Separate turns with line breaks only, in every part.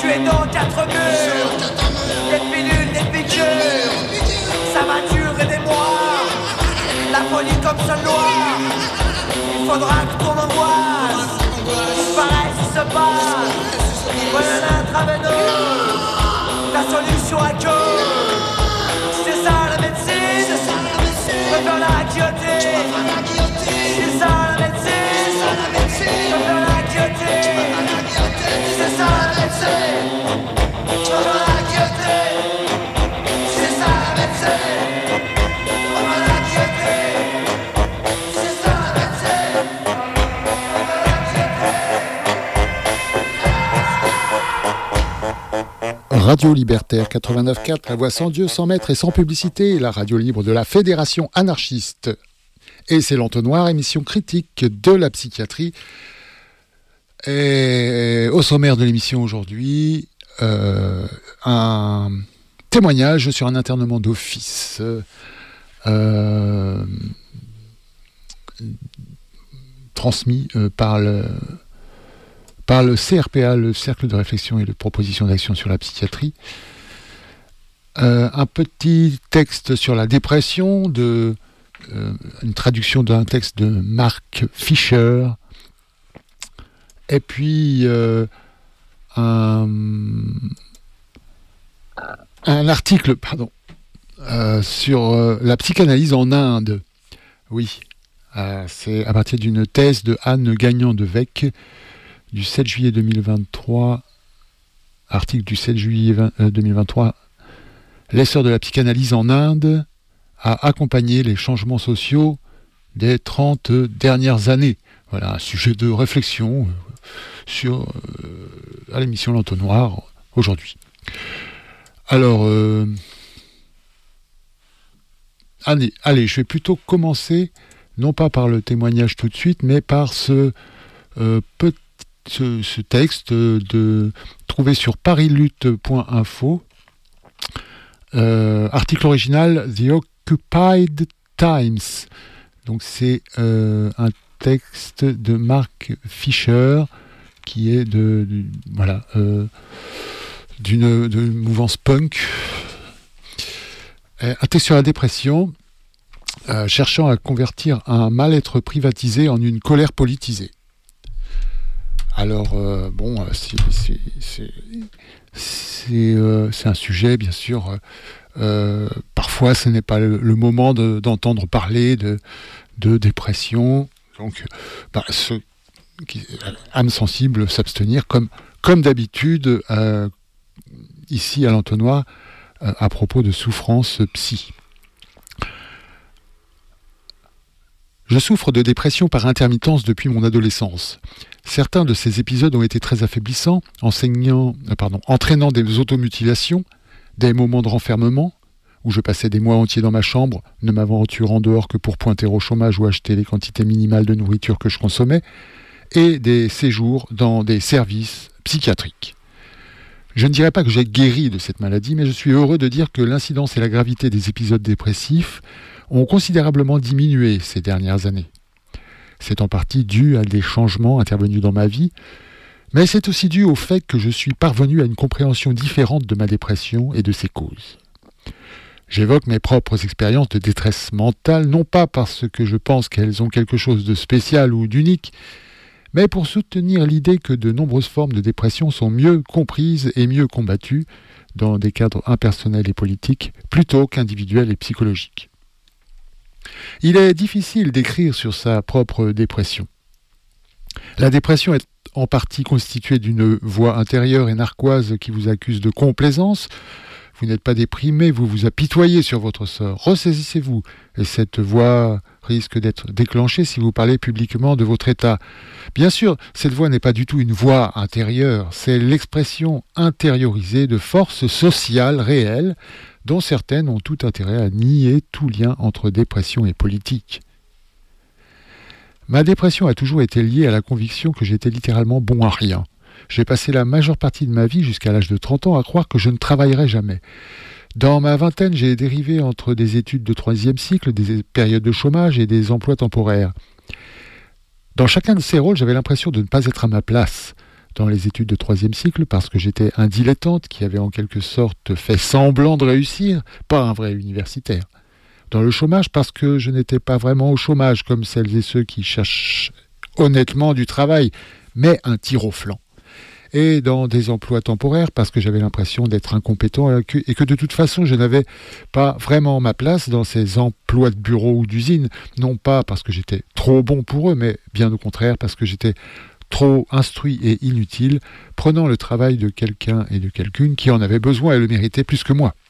es dans 4 murs, des pilules, des piqûres, ça va durer des mois, la folie comme seule loi. Il faudra que ton angoisse disparaisse et se passe. Voilà l'intraveineuse, la solution à cause. C'est ça la médecine, je peux faire la guillotine. C'est ça la médecine, je peux faire la guillotine. C'est ça la médecine, je peux faire la guillotine. C'est ça la médecine, je peux faire la guillotine. C'est ça la médecine, je peux faire la guillotine.
Radio Libertaire 89.4, la voix sans Dieu, sans maître et sans publicité, la radio libre de la Fédération anarchiste. Et c'est l'Entonnoir, émission critique de la psychiatrie. Et au sommaire de l'émission aujourd'hui, un témoignage sur un internement d'office transmis par le CRPA, le Cercle de réflexion et de proposition d'action sur la psychiatrie. Un petit texte sur la dépression, une traduction d'un texte de Mark Fisher, et puis un article sur la psychanalyse en Inde. Oui, c'est à partir d'une thèse de Anne Gagnon de Vecq, du 7 juillet 2023, article du 7 juillet 2023, l'essor de la psychanalyse en Inde a accompagné les changements sociaux des 30 dernières années. Voilà, un sujet de réflexion à l'émission L'Entonnoir aujourd'hui. Alors, allez, je vais plutôt commencer, non pas par le témoignage tout de suite, mais par ce texte trouvé sur parislutte.info, article original The Occupied Times. Donc c'est un texte de Mark Fisher qui est d'une mouvance punk. Un texte sur la dépression, cherchant à convertir un mal-être privatisé en une colère politisée. Alors, c'est un sujet, bien sûr. Parfois, ce n'est pas le moment d'entendre parler de dépression. Donc, ceux qui âmes sensibles s'abstenir, comme d'habitude, ici à l'Entonnoir, à propos de souffrance psy. Je souffre de dépression par intermittence depuis mon adolescence. Certains de ces épisodes ont été très affaiblissants, entraînant des automutilations, des moments de renfermement, où je passais des mois entiers dans ma chambre, ne m'aventurant dehors que pour pointer au chômage ou acheter les quantités minimales de nourriture que je consommais, et des séjours dans des services psychiatriques. Je ne dirais pas que j'ai guéri de cette maladie, mais je suis heureux de dire que l'incidence et la gravité des épisodes dépressifs ont considérablement diminué ces dernières années. C'est en partie dû à des changements intervenus dans ma vie, mais c'est aussi dû au fait que je suis parvenu à une compréhension différente de ma dépression et de ses causes. J'évoque mes propres expériences de détresse mentale, non pas parce que je pense qu'elles ont quelque chose de spécial ou d'unique, mais pour soutenir l'idée que de nombreuses formes de dépression sont mieux comprises et mieux combattues dans des cadres impersonnels et politiques, plutôt qu'individuels et psychologiques. Il est difficile d'écrire sur sa propre dépression. La dépression est en partie constituée d'une voix intérieure et narquoise qui vous accuse de complaisance. Vous n'êtes pas déprimé, vous vous apitoyez sur votre sort. Ressaisissez-vous, et cette voix risque d'être déclenchée si vous parlez publiquement de votre état. Bien sûr, cette voix n'est pas du tout une voix intérieure, c'est l'expression intériorisée de forces sociales réelles dont certaines ont tout intérêt à nier tout lien entre dépression et politique. Ma dépression a toujours été liée à la conviction que j'étais littéralement bon à rien. J'ai passé la majeure partie de ma vie, jusqu'à l'âge de 30 ans, à croire que je ne travaillerais jamais. Dans ma vingtaine, j'ai dérivé entre des études de 3e cycle, des périodes de chômage et des emplois temporaires. Dans chacun de ces rôles, j'avais l'impression de ne pas être à ma place. dans les études de 3e cycle parce que j'étais un dilettante qui avait en quelque sorte fait semblant de réussir, pas un vrai universitaire. Dans le chômage parce que je n'étais pas vraiment au chômage comme celles et ceux qui cherchent honnêtement du travail, mais un tir au flanc. Et dans des emplois temporaires parce que j'avais l'impression d'être incompétent et que de toute façon je n'avais pas vraiment ma place dans ces emplois de bureau ou d'usine, non pas parce que j'étais trop bon pour eux, mais bien au contraire parce que j'étais trop instruit et inutile, prenant le travail de quelqu'un et de quelqu'une qui en avait besoin et le méritait plus que moi.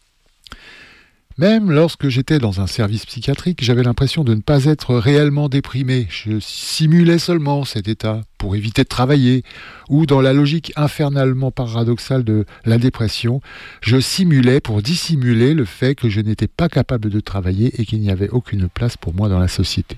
Même lorsque j'étais dans un service psychiatrique, j'avais l'impression de ne pas être réellement déprimé. Je simulais seulement cet état pour éviter de travailler, ou dans la logique infernalement paradoxale de la dépression, je simulais pour dissimuler le fait que je n'étais pas capable de travailler et qu'il n'y avait aucune place pour moi dans la société.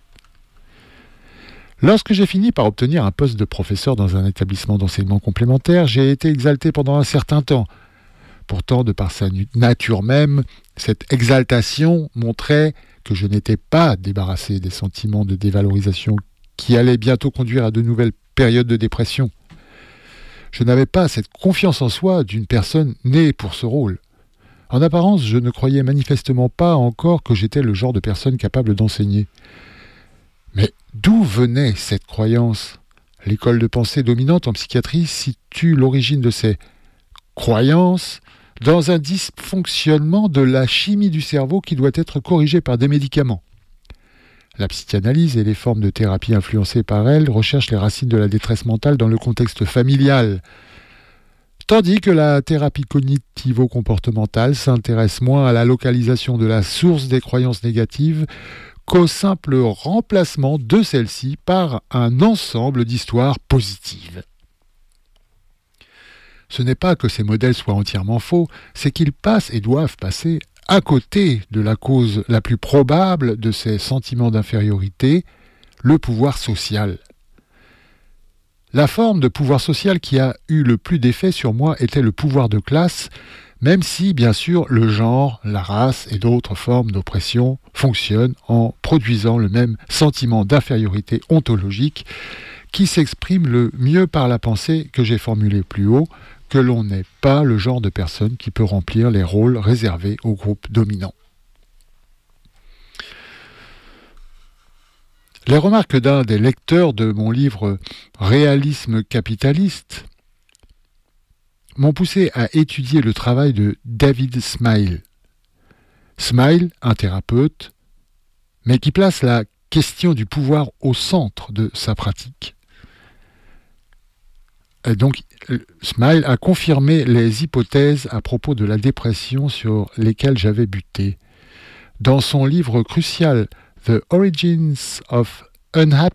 Lorsque j'ai fini par obtenir un poste de professeur dans un établissement d'enseignement complémentaire, j'ai été exalté pendant un certain temps. Pourtant, de par sa nature même, cette exaltation montrait que je n'étais pas débarrassé des sentiments de dévalorisation qui allaient bientôt conduire à de nouvelles périodes de dépression. Je n'avais pas cette confiance en soi d'une personne née pour ce rôle. En apparence, je ne croyais manifestement pas encore que j'étais le genre de personne capable d'enseigner. Mais d'où venait cette croyance ? L'école de pensée dominante en psychiatrie situe l'origine de ces croyances dans un dysfonctionnement de la chimie du cerveau qui doit être corrigé par des médicaments. La psychanalyse et les formes de thérapie influencées par elle recherchent les racines de la détresse mentale dans le contexte familial, tandis que la thérapie cognitivo-comportementale s'intéresse moins à la localisation de la source des croyances négatives qu'au simple remplacement de celles-ci par un ensemble d'histoires positives. Ce n'est pas que ces modèles soient entièrement faux, c'est qu'ils passent et doivent passer à côté de la cause la plus probable de ces sentiments d'infériorité, le pouvoir social. La forme de pouvoir social qui a eu le plus d'effet sur moi était le pouvoir de classe, même si, bien sûr, le genre, la race et d'autres formes d'oppression fonctionnent en produisant le même sentiment d'infériorité ontologique qui s'exprime le mieux par la pensée que j'ai formulée plus haut, que l'on n'est pas le genre de personne qui peut remplir les rôles réservés au groupe dominant. Les remarques d'un des lecteurs de mon livre « Réalisme capitaliste » m'ont poussé à étudier le travail de David Smile. Smile, un thérapeute, mais qui place la question du pouvoir au centre de sa pratique. Et donc, Smile a confirmé les hypothèses à propos de la dépression sur lesquelles j'avais buté. Dans son livre crucial « The Origins of Unhappiness »,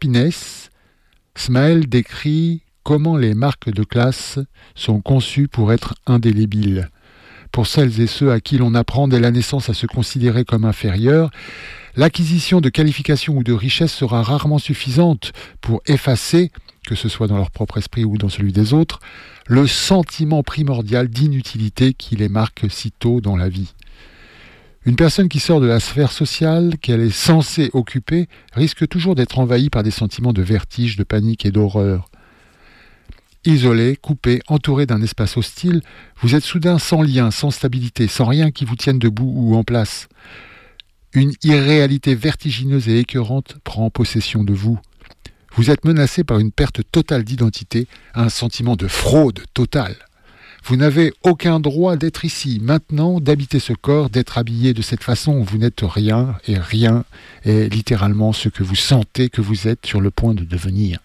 Smile décrit comment les marques de classe sont conçues pour être indélébiles. Pour celles et ceux à qui l'on apprend dès la naissance à se considérer comme inférieurs, l'acquisition de qualifications ou de richesses sera rarement suffisante pour effacer, que ce soit dans leur propre esprit ou dans celui des autres, le sentiment primordial d'inutilité qui les marque si tôt dans la vie. Une personne qui sort de la sphère sociale qu'elle est censée occuper risque toujours d'être envahie par des sentiments de vertige, de panique et d'horreur. Isolé, coupé, entouré d'un espace hostile, vous êtes soudain sans lien, sans stabilité, sans rien qui vous tienne debout ou en place. Une irréalité vertigineuse et écœurante prend possession de vous. Vous êtes menacé par une perte totale d'identité, un sentiment de fraude totale. Vous n'avez aucun droit d'être ici, maintenant, d'habiter ce corps, d'être habillé de cette façon. Vous n'êtes rien, et rien est littéralement ce que vous sentez que vous êtes sur le point de devenir.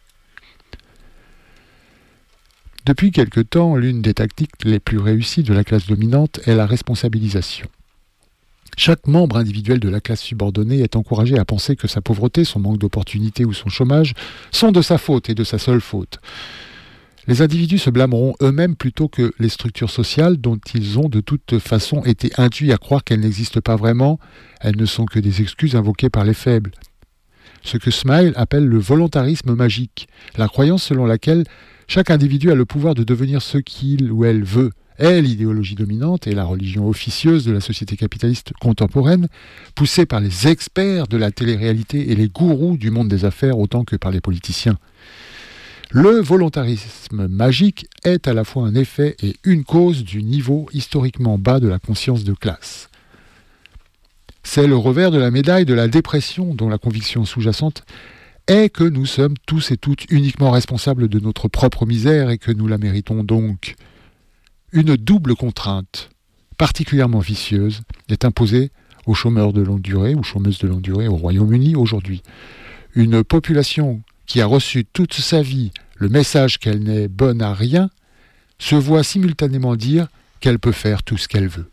Depuis quelque temps, l'une des tactiques les plus réussies de la classe dominante est la responsabilisation. Chaque membre individuel de la classe subordonnée est encouragé à penser que sa pauvreté, son manque d'opportunités ou son chômage sont de sa faute et de sa seule faute. Les individus se blâmeront eux-mêmes plutôt que les structures sociales dont ils ont de toute façon été induits à croire qu'elles n'existent pas vraiment, elles ne sont que des excuses invoquées par les faibles. Ce que Smile appelle le volontarisme magique, la croyance selon laquelle chaque individu a le pouvoir de devenir ce qu'il ou elle veut, est l'idéologie dominante et la religion officieuse de la société capitaliste contemporaine, poussée par les experts de la télé-réalité et les gourous du monde des affaires autant que par les politiciens. Le volontarisme magique est à la fois un effet et une cause du niveau historiquement bas de la conscience de classe. C'est le revers de la médaille de la dépression dont la conviction sous-jacente est que nous sommes tous et toutes uniquement responsables de notre propre misère et que nous la méritons donc. Une double contrainte, particulièrement vicieuse, est imposée aux chômeurs de longue durée ou chômeuses de longue durée au Royaume-Uni aujourd'hui. Une population qui a reçu toute sa vie le message qu'elle n'est bonne à rien se voit simultanément dire qu'elle peut faire tout ce qu'elle veut.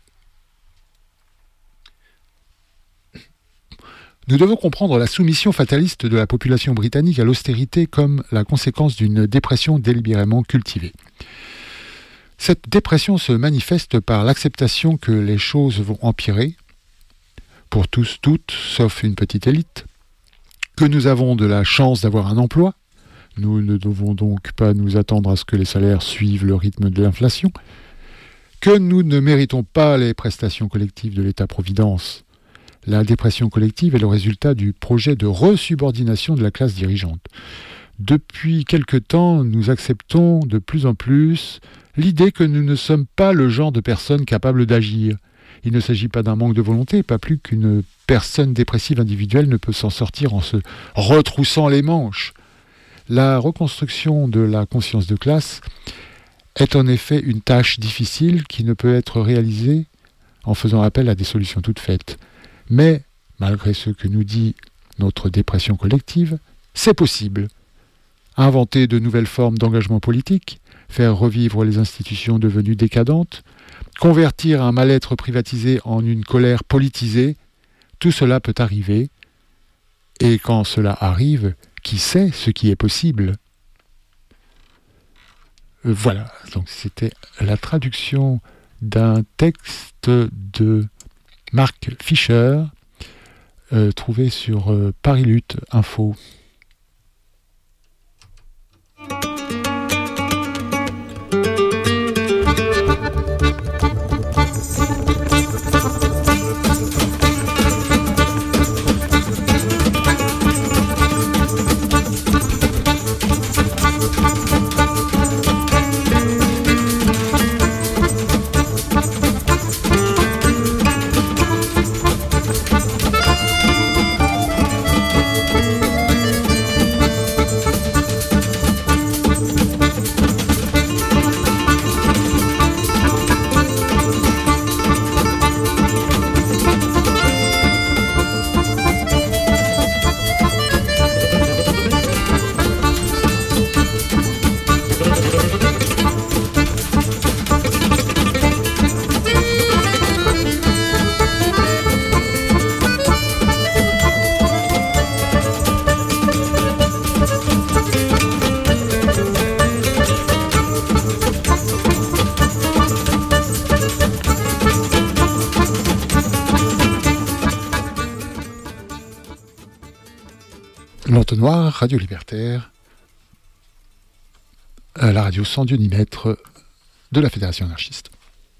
Nous devons comprendre la soumission fataliste de la population britannique à l'austérité comme la conséquence d'une dépression délibérément cultivée. Cette dépression se manifeste par l'acceptation que les choses vont empirer, pour tous, toutes, sauf une petite élite, que nous avons de la chance d'avoir un emploi, nous ne devons donc pas nous attendre à ce que les salaires suivent le rythme de l'inflation, que nous ne méritons pas les prestations collectives de l'État-providence. La dépression collective est le résultat du projet de resubordination de la classe dirigeante. Depuis quelque temps, nous acceptons de plus en plus l'idée que nous ne sommes pas le genre de personnes capables d'agir. Il ne s'agit pas d'un manque de volonté, pas plus qu'une personne dépressive individuelle ne peut s'en sortir en se retroussant les manches. La reconstruction de la conscience de classe est en effet une tâche difficile qui ne peut être réalisée en faisant appel à des solutions toutes faites. Mais, malgré ce que nous dit notre dépression collective, c'est possible. Inventer de nouvelles formes d'engagement politique, faire revivre les institutions devenues décadentes, convertir un mal-être privatisé en une colère politisée, tout cela peut arriver. Et quand cela arrive, qui sait ce qui est possible ? Voilà, donc c'était la traduction d'un texte de Mark Fisher, trouvé sur Paris Lutte Info. L'entonnoir, radio libertaire, la radio sans Dieu ni maître de la Fédération anarchiste.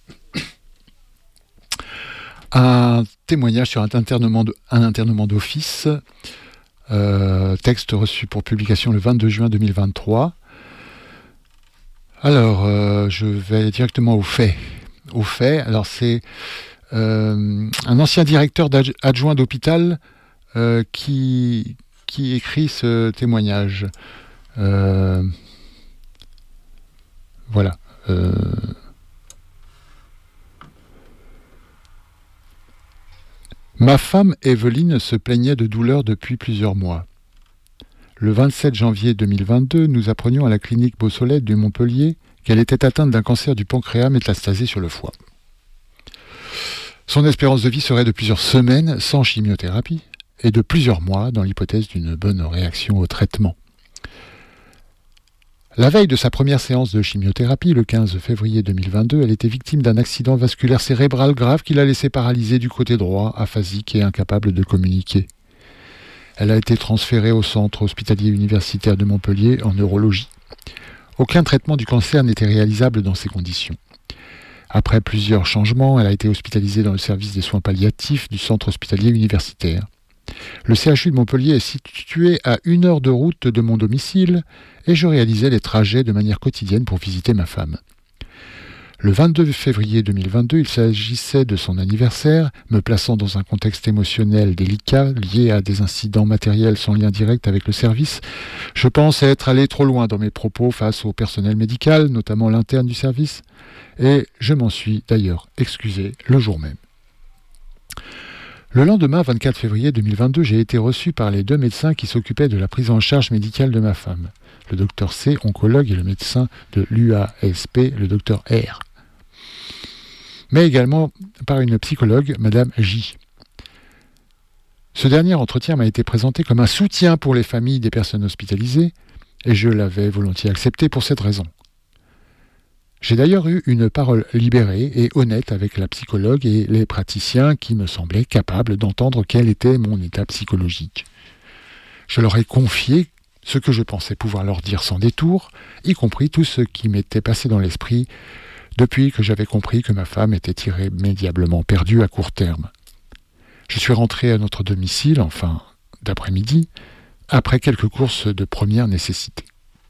Un témoignage sur un internement d'office, texte reçu pour publication le 22 juin 2023. Alors, je vais directement aux faits. Alors c'est un ancien directeur adjoint d'hôpital qui écrit ce témoignage. Voilà. Ma femme Evelyne se plaignait de douleurs depuis plusieurs mois. Le 27 janvier 2022, nous apprenions à la clinique Beausoleil de Montpellier qu'elle était atteinte d'un cancer du pancréas métastasé sur le foie. Son espérance de vie serait de plusieurs semaines sans chimiothérapie et de plusieurs mois dans l'hypothèse d'une bonne réaction au traitement. La veille de sa première séance de chimiothérapie, le 15 février 2022, elle était victime d'un accident vasculaire cérébral grave qui l'a laissée paralysée du côté droit, aphasique et incapable de communiquer. Elle a été transférée au centre hospitalier universitaire de Montpellier en neurologie. Aucun traitement du cancer n'était réalisable dans ces conditions. Après plusieurs changements, elle a été hospitalisée dans le service des soins palliatifs du centre hospitalier universitaire. Le CHU de Montpellier est situé à 1 heure de route de mon domicile et je réalisais les trajets de manière quotidienne pour visiter ma femme. Le 22 février 2022, il s'agissait de son anniversaire, me plaçant dans un contexte émotionnel délicat lié à des incidents matériels sans lien direct avec le service. Je pense être allé trop loin dans mes propos face au personnel médical, notamment l'interne du service, et je m'en suis d'ailleurs excusé le jour même. Le lendemain, 24 février 2022, j'ai été reçu par les 2 médecins qui s'occupaient de la prise en charge médicale de ma femme, le docteur C, oncologue, et le médecin de l'UASP, le docteur R. Mais également par une psychologue, Madame J. Ce dernier entretien m'a été présenté comme un soutien pour les familles des personnes hospitalisées, et je l'avais volontiers accepté pour cette raison. J'ai d'ailleurs eu une parole libérée et honnête avec la psychologue et les praticiens qui me semblaient capables d'entendre quel était mon état psychologique. Je leur ai confié ce que je pensais pouvoir leur dire sans détour, y compris tout ce qui m'était passé dans l'esprit depuis que j'avais compris que ma femme était irrémédiablement perdue à court terme. Je suis rentré à notre domicile, en fin d'après-midi, après quelques courses de première nécessité.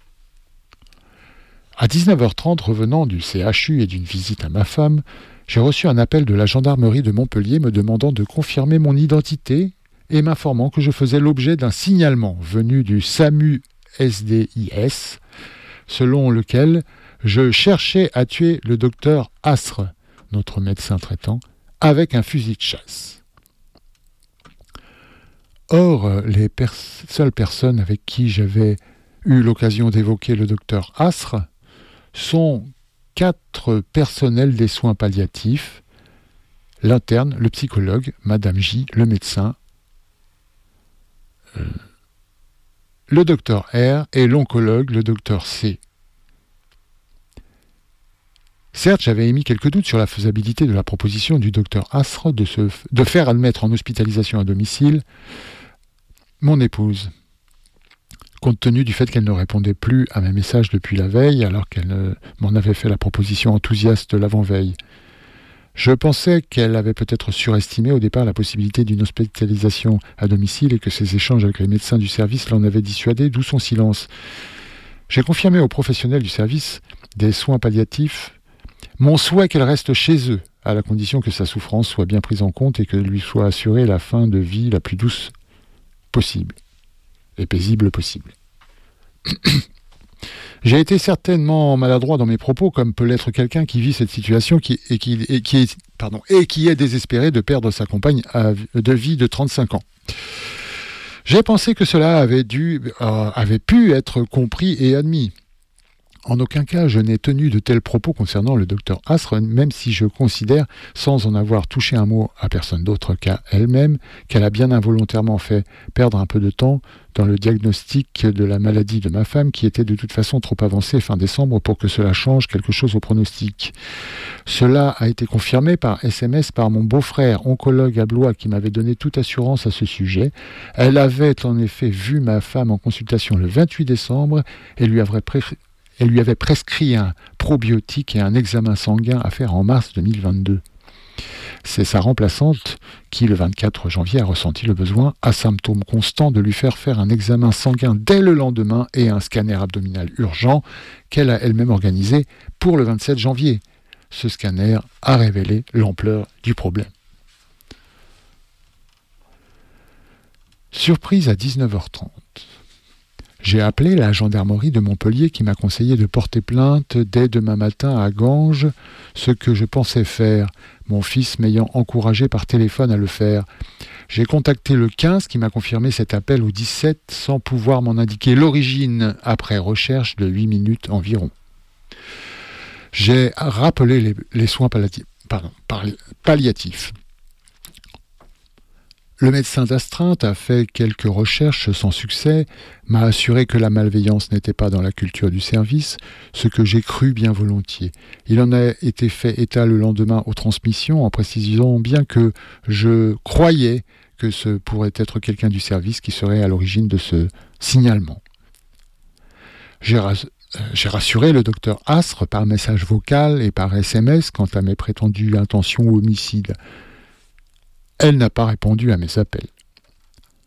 À 19h30, revenant du CHU et d'une visite à ma femme, j'ai reçu un appel de la gendarmerie de Montpellier me demandant de confirmer mon identité et m'informant que je faisais l'objet d'un signalement venu du SAMU SDIS, selon lequel je cherchais à tuer le docteur Asre, notre médecin traitant, avec un fusil de chasse. Or, les seules personnes avec qui j'avais eu l'occasion d'évoquer le docteur Asre sont 4 personnels des soins palliatifs, l'interne, le psychologue, Madame J, le médecin, le docteur R et l'oncologue, le docteur C. Certes, j'avais émis quelques doutes sur la faisabilité de la proposition du docteur Asre de faire admettre en hospitalisation à domicile mon épouse, compte tenu du fait qu'elle ne répondait plus à mes messages depuis la veille, alors qu'elle m'en avait fait la proposition enthousiaste l'avant-veille. Je pensais qu'elle avait peut-être surestimé au départ la possibilité d'une hospitalisation à domicile et que ses échanges avec les médecins du service l'en avaient dissuadé, d'où son silence. J'ai confirmé aux professionnels du service des soins palliatifs mon souhait qu'elle reste chez eux, à la condition que sa souffrance soit bien prise en compte et que lui soit assurée la fin de vie la plus douce possible et paisible possible. J'ai été certainement maladroit dans mes propos, comme peut l'être quelqu'un qui vit cette situation qui est désespéré de perdre sa compagne de vie de 35 ans. J'ai pensé que cela avait pu être compris et admis. En aucun cas, je n'ai tenu de tels propos concernant le docteur Asre, même si je considère, sans en avoir touché un mot à personne d'autre qu'à elle-même, qu'elle a bien involontairement fait perdre un peu de temps dans le diagnostic de la maladie de ma femme, qui était de toute façon trop avancée fin décembre pour que cela change quelque chose au pronostic. Cela a été confirmé par SMS par mon beau-frère, oncologue à Blois, qui m'avait donné toute assurance à ce sujet. Elle avait en effet vu ma femme en consultation le 28 décembre et lui avait prescrit un probiotique et un examen sanguin à faire en mars 2022. C'est sa remplaçante qui, le 24 janvier, a ressenti le besoin, à symptômes constants, de lui faire un examen sanguin dès le lendemain et un scanner abdominal urgent qu'elle a elle-même organisé pour le 27 janvier. Ce scanner a révélé l'ampleur du problème. Surprise à 19h30. J'ai appelé la gendarmerie de Montpellier qui m'a conseillé de porter plainte dès demain matin à Ganges, ce que je pensais faire, mon fils m'ayant encouragé par téléphone à le faire. J'ai contacté le 15 qui m'a confirmé cet appel au 17 sans pouvoir m'en indiquer l'origine après recherche de 8 minutes environ. J'ai rappelé les soins palliatifs. Le médecin d'astreinte a fait quelques recherches sans succès, m'a assuré que la malveillance n'était pas dans la culture du service, ce que j'ai cru bien volontiers. Il en a été fait état le lendemain aux transmissions, en précisant bien que je croyais que ce pourrait être quelqu'un du service qui serait à l'origine de ce signalement. J'ai rassuré le docteur Asre par message vocal et par SMS quant à mes prétendues intentions homicides. Elle n'a pas répondu à mes appels.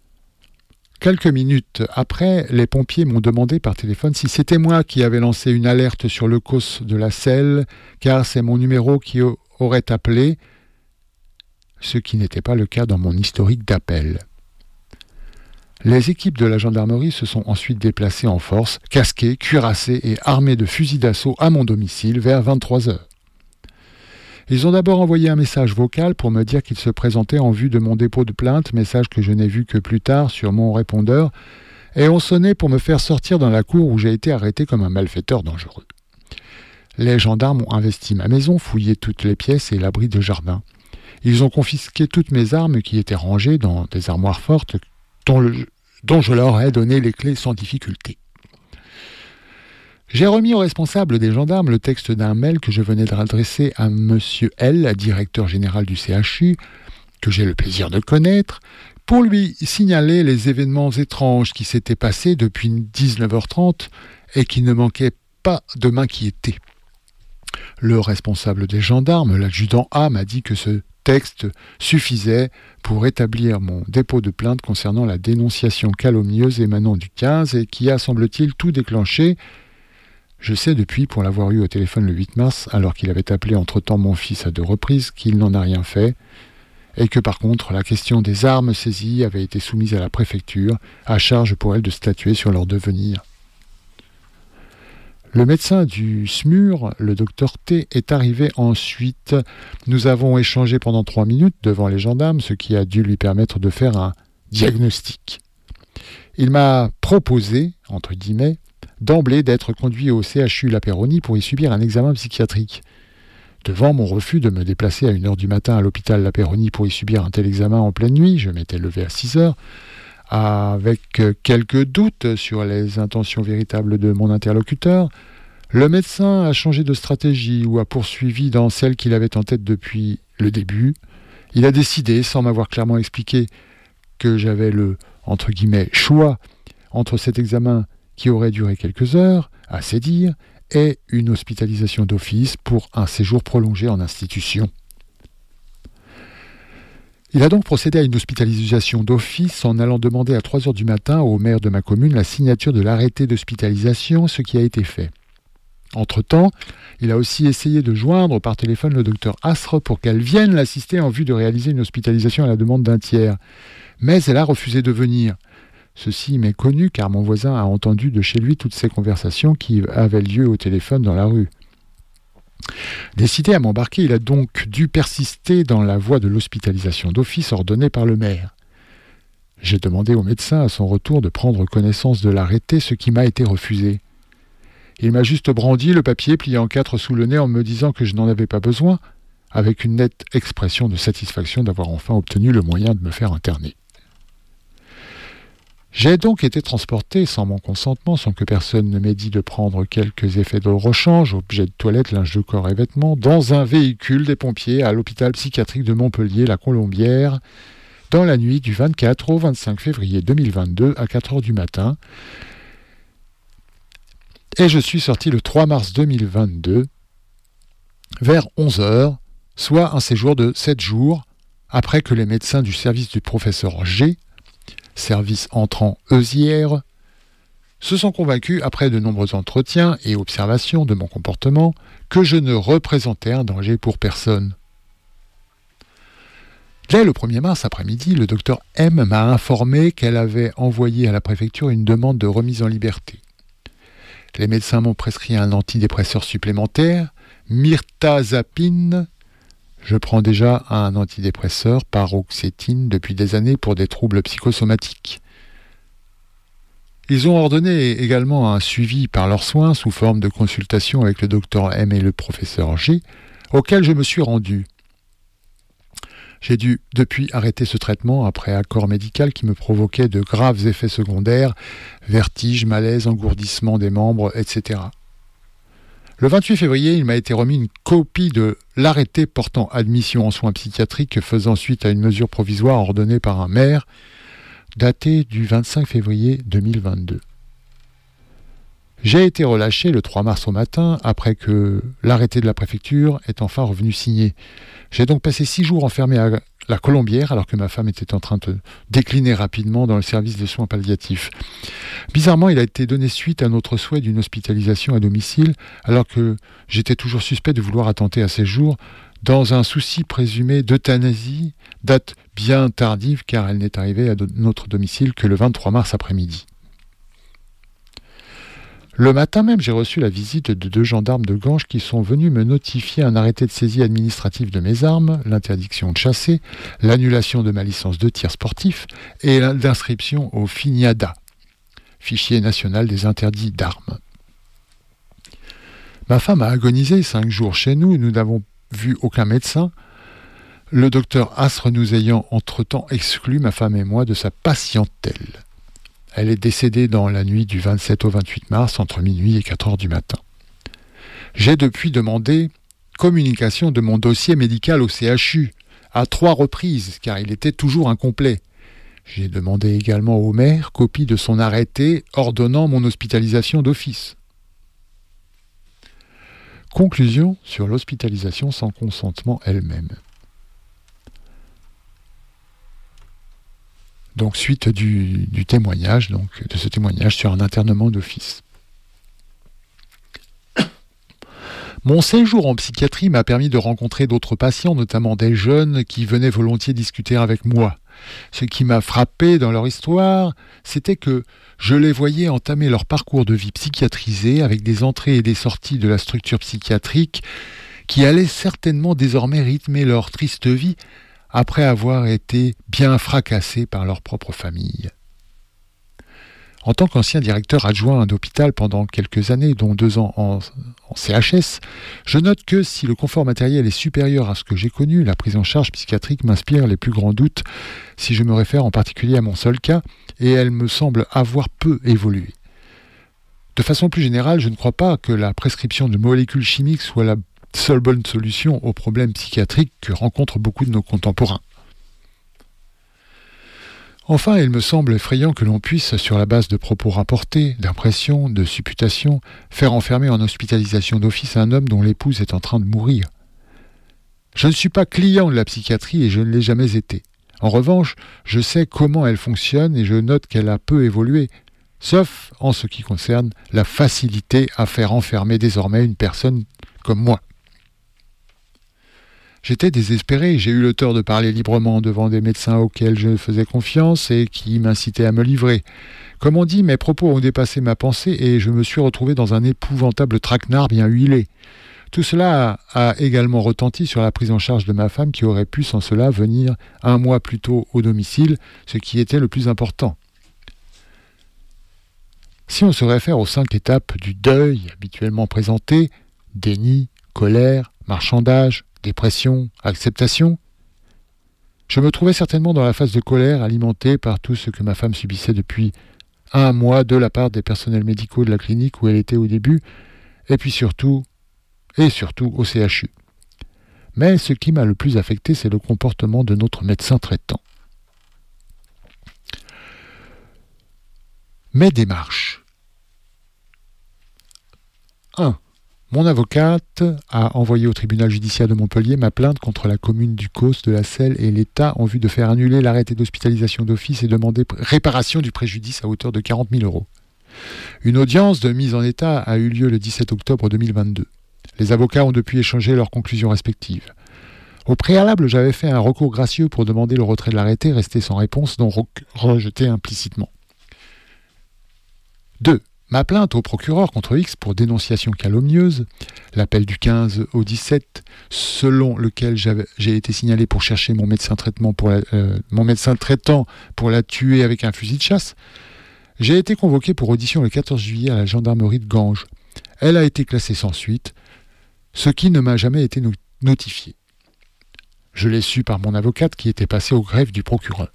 Quelques minutes après, les pompiers m'ont demandé par téléphone si c'était moi qui avais lancé une alerte sur le COS de la Selle, car c'est mon numéro qui aurait appelé, ce qui n'était pas le cas dans mon historique d'appel. Les équipes de la gendarmerie se sont ensuite déplacées en force, casquées, cuirassées et armées de fusils d'assaut à mon domicile vers 23h. Ils ont d'abord envoyé un message vocal pour me dire qu'ils se présentaient en vue de mon dépôt de plainte, message que je n'ai vu que plus tard sur mon répondeur, et ont sonné pour me faire sortir dans la cour où j'ai été arrêté comme un malfaiteur dangereux. Les gendarmes ont investi ma maison, fouillé toutes les pièces et l'abri de jardin. Ils ont confisqué toutes mes armes qui étaient rangées dans des armoires fortes dont je leur ai donné les clés sans difficulté. J'ai remis au responsable des gendarmes le texte d'un mail que je venais d'adresser à M. L, directeur général du CHU, que j'ai le plaisir de connaître, pour lui signaler les événements étranges qui s'étaient passés depuis 19h30 et qui ne manquaient pas de m'inquiéter. Le responsable des gendarmes, l'adjudant A, m'a dit que ce texte suffisait pour établir mon dépôt de plainte concernant la dénonciation calomnieuse émanant du 15 et qui a, semble-t-il, tout déclenché. Je sais depuis, pour l'avoir eu au téléphone le 8 mars, alors qu'il avait appelé entre-temps mon fils à 2 reprises, qu'il n'en a rien fait, et que par contre la question des armes saisies avait été soumise à la préfecture, à charge pour elle de statuer sur leur devenir. Le médecin du SMUR, le docteur T, est arrivé ensuite. Nous avons échangé pendant 3 minutes devant les gendarmes, ce qui a dû lui permettre de faire un diagnostic. Il m'a proposé, entre guillemets, d'emblée d'être conduit au CHU La Péronie pour y subir un examen psychiatrique. Devant mon refus de me déplacer à 1h du matin à l'hôpital La Péronie pour y subir un tel examen en pleine nuit, je m'étais levé à 6h, avec quelques doutes sur les intentions véritables de mon interlocuteur, le médecin a changé de stratégie ou a poursuivi dans celle qu'il avait en tête depuis le début. Il a décidé, sans m'avoir clairement expliqué que j'avais le, entre guillemets, choix entre cet examen qui aurait duré quelques heures, à c'est dire, et une hospitalisation d'office pour un séjour prolongé en institution. Il a donc procédé à une hospitalisation d'office en allant demander à 3h du matin au maire de ma commune la signature de l'arrêté d'hospitalisation, ce qui a été fait. Entre-temps, il a aussi essayé de joindre par téléphone le docteur Asre pour qu'elle vienne l'assister en vue de réaliser une hospitalisation à la demande d'un tiers. Mais elle a refusé de venir. Ceci m'est connu car mon voisin a entendu de chez lui toutes ces conversations qui avaient lieu au téléphone dans la rue. Décidé à m'embarquer, il a donc dû persister dans la voie de l'hospitalisation d'office ordonnée par le maire. J'ai demandé au médecin à son retour de prendre connaissance de l'arrêté, ce qui m'a été refusé. Il m'a juste brandi le papier plié en 4 sous le nez en me disant que je n'en avais pas besoin, avec une nette expression de satisfaction d'avoir enfin obtenu le moyen de me faire interner. J'ai donc été transporté sans mon consentement, sans que personne ne m'ait dit de prendre quelques effets de rechange, objets de toilette, linge de corps et vêtements, dans un véhicule des pompiers à l'hôpital psychiatrique de Montpellier, la Colombière, dans la nuit du 24 au 25 février 2022 à 4h du matin. Et je suis sorti le 3 mars 2022 vers 11h, soit un séjour de 7 jours, après que les médecins du service du professeur G, service entrant Eusière, se sont convaincus, après de nombreux entretiens et observations de mon comportement, que je ne représentais un danger pour personne. Dès le 1er mars après-midi, le docteur M m'a informé qu'elle avait envoyé à la préfecture une demande de remise en liberté. Les médecins m'ont prescrit un antidépresseur supplémentaire, mirtazapine. Je prends déjà un antidépresseur, paroxétine, depuis des années pour des troubles psychosomatiques. Ils ont ordonné également un suivi par leurs soins sous forme de consultation avec le docteur M et le professeur G, auquel je me suis rendu. J'ai dû depuis arrêter ce traitement après accord médical qui me provoquait de graves effets secondaires, vertiges, malaise, engourdissement des membres, etc. Le 28 février, il m'a été remis une copie de l'arrêté portant admission en soins psychiatriques faisant suite à une mesure provisoire ordonnée par un maire, daté du 25 février 2022. J'ai été relâché le 3 mars au matin, après que l'arrêté de la préfecture est enfin revenu signé. J'ai donc passé 6 jours enfermé à la Colombière, alors que ma femme était en train de décliner rapidement dans le service de soins palliatifs. Bizarrement, il a été donné suite à notre souhait d'une hospitalisation à domicile, alors que j'étais toujours suspect de vouloir attenter à ces jours, dans un souci présumé d'euthanasie, date bien tardive, car elle n'est arrivée à notre domicile que le 23 mars après-midi. Le matin même, j'ai reçu la visite de 2 gendarmes de Ganges qui sont venus me notifier un arrêté de saisie administrative de mes armes, l'interdiction de chasser, l'annulation de ma licence de tir sportif et l'inscription au FINIADA, Fichier national des interdits d'armes. Ma femme a agonisé 5 jours chez nous, nous n'avons vu aucun médecin, le docteur Asre nous ayant entre-temps exclu, ma femme et moi, de sa patientèle. Elle est décédée dans la nuit du 27 au 28 mars, entre minuit et 4 heures du matin. J'ai depuis demandé communication de mon dossier médical au CHU, à 3 reprises, car il était toujours incomplet. J'ai demandé également au maire copie de son arrêté ordonnant mon hospitalisation d'office. Conclusion sur l'hospitalisation sans consentement elle-même. Donc, suite du témoignage, de ce témoignage sur un internement d'office. Mon séjour en psychiatrie m'a permis de rencontrer d'autres patients, notamment des jeunes qui venaient volontiers discuter avec moi. Ce qui m'a frappé dans leur histoire, c'était que je les voyais entamer leur parcours de vie psychiatrisé avec des entrées et des sorties de la structure psychiatrique qui allaient certainement désormais rythmer leur triste vie après avoir été bien fracassés par leur propre famille. En tant qu'ancien directeur adjoint d'hôpital pendant quelques années, dont 2 ans en CHS, je note que si le confort matériel est supérieur à ce que j'ai connu, la prise en charge psychiatrique m'inspire les plus grands doutes, si je me réfère en particulier à mon seul cas, et elle me semble avoir peu évolué. De façon plus générale, je ne crois pas que la prescription de molécules chimiques soit la seule bonne solution aux problèmes psychiatriques que rencontrent beaucoup de nos contemporains. Enfin, il me semble effrayant que l'on puisse, sur la base de propos rapportés, d'impressions, de supputations, faire enfermer en hospitalisation d'office un homme dont l'épouse est en train de mourir. Je ne suis pas client de la psychiatrie et je ne l'ai jamais été. En revanche, je sais comment elle fonctionne et je note qu'elle a peu évolué, sauf en ce qui concerne la facilité à faire enfermer désormais une personne comme moi. J'étais désespéré, j'ai eu le tort de parler librement devant des médecins auxquels je faisais confiance et qui m'incitaient à me livrer. Comme on dit, mes propos ont dépassé ma pensée et je me suis retrouvé dans un épouvantable traquenard bien huilé. Tout cela a également retenti sur la prise en charge de ma femme qui aurait pu sans cela venir 1 mois plus tôt au domicile, ce qui était le plus important. Si on se réfère aux 5 étapes du deuil habituellement présentées, déni, colère, marchandage, dépression, acceptation, je me trouvais certainement dans la phase de colère alimentée par tout ce que ma femme subissait depuis 1 mois de la part des personnels médicaux de la clinique où elle était au début, et puis surtout au CHU. Mais ce qui m'a le plus affecté, c'est le comportement de notre médecin traitant. Mes démarches. 1. Mon avocate a envoyé au tribunal judiciaire de Montpellier ma plainte contre la commune du Causse, de la Selle et l'État en vue de faire annuler l'arrêté d'hospitalisation d'office et demander réparation du préjudice à hauteur de 40 000 €. Une audience de mise en état a eu lieu le 17 octobre 2022. Les avocats ont depuis échangé leurs conclusions respectives. Au préalable, j'avais fait un recours gracieux pour demander le retrait de l'arrêté, resté sans réponse, donc rejeté implicitement. 2. Ma plainte au procureur contre X pour dénonciation calomnieuse, l'appel du 15 au 17, selon lequel j'ai été signalé pour chercher mon médecin traitant pour la tuer avec un fusil de chasse. J'ai été convoqué pour audition le 14 juillet à la gendarmerie de Ganges. Elle a été classée sans suite, ce qui ne m'a jamais été notifié. Je l'ai su par mon avocate qui était passée au greffe du procureur.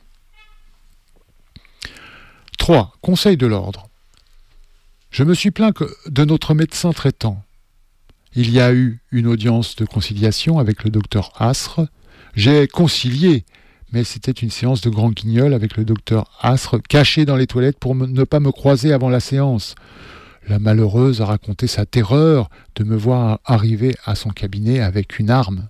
3. Conseil de l'ordre. Je me suis plaint de notre médecin traitant. Il y a eu une audience de conciliation avec le docteur Asre. J'ai concilié, mais c'était une séance de grand guignol avec le docteur Asre, caché dans les toilettes pour ne pas me croiser avant la séance. La malheureuse a raconté sa terreur de me voir arriver à son cabinet avec une arme.